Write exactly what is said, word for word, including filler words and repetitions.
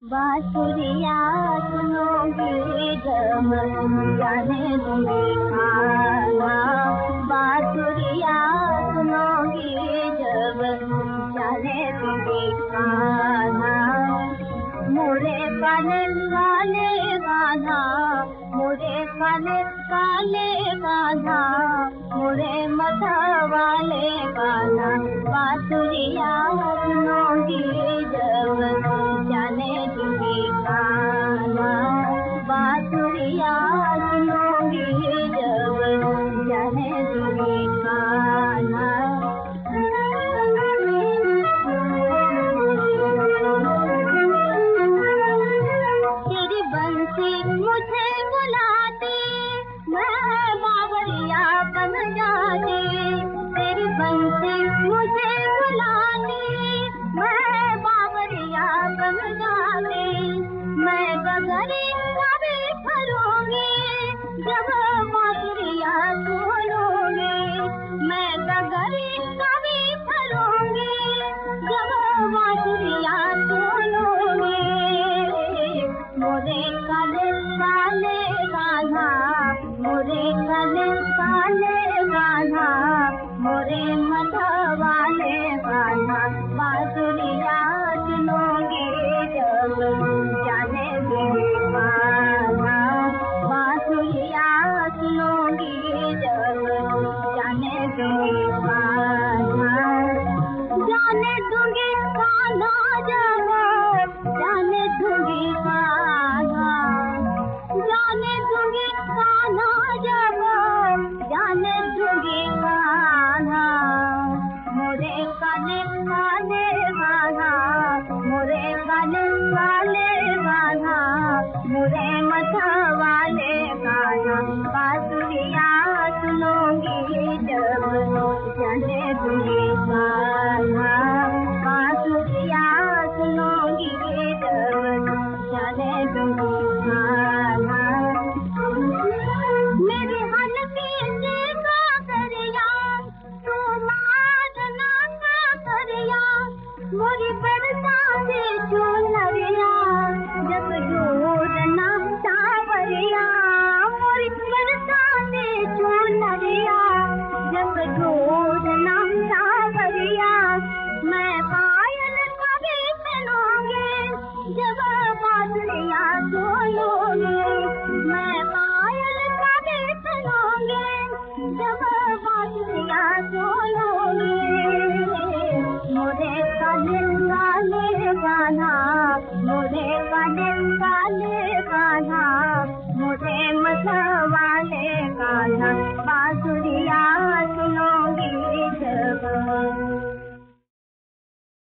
बांसुरिया सुनोगे जब जाने दूंगी खाना। बांसुरिया सुनोगे जब जाने दूंगी खाना। मोरे काले काले गाना, मोरे काले काले गाना, मोरे मथा वाले गाना। बांसुरिया सुनोगी जब जाने दूंगी खाना। बांसुरिया सुनोगी जब जाने दूंगी खाना। तेरी बंसी मुझे बुलाती, मैं बावरिया बन जाती। तेरी बंसी मुझे बुलाती, मैं बावरिया बन जाती। मैं गगरी कभी भरूंगी जब बांसुरिया सुनूंगी। मैं गगरी कभी भरूंगी जब बांसुरिया सुनूंगी। मोरे काले काले गाना, मोरे काले काले गाना, मोरे मथा वाले गाना। बांसुरिया सुनोगे जब जाने दूंगी खाना। बांसुरिया सुनोगी जब जाने दूंगी खाना। जाने दूंगी खाना जब जाने दूंगी खाना। जाने दूंगी खाना जब जाने दूंगी खाना। मोरे काले काले गाना, मोरे काले काले गाना, मोरे मथा वाले गाना। बांसुरिया सुनोगी जब जाने दूंगी खाना। बांसुरिया सुनोगी जब जाने दूंगी खाना। मेरी हल्की सी काकरिया तू मारना काकरिया। मोरी बरसाती चुनरिया जब ढूंढना सावरिया। मोरी बरसाती चुनरिया जब ढूंढना सावरिया। मैं पायल कभी सुनूंगी जब बांसुरिया सुनूंगी। मैं पायल कभी सुनूंगी जब बांसुरिया सुनूंगी। मोरे काले काले गाना, मोरे काले काले